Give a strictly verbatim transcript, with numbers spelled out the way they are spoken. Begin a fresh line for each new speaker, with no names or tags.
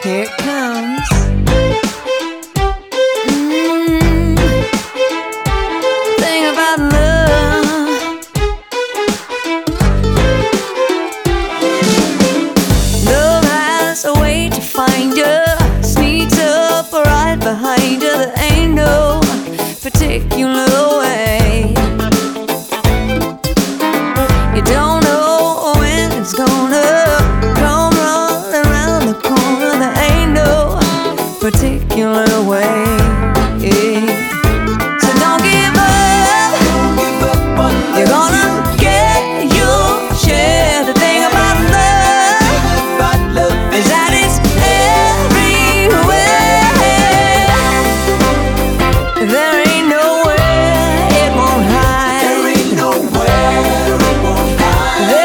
here it comes. Mm, thing about love, love has a way to find you, sneaks up right behind you. There ain't no particular way. You don't know when it's gonna come running around the corner. There ain't no particular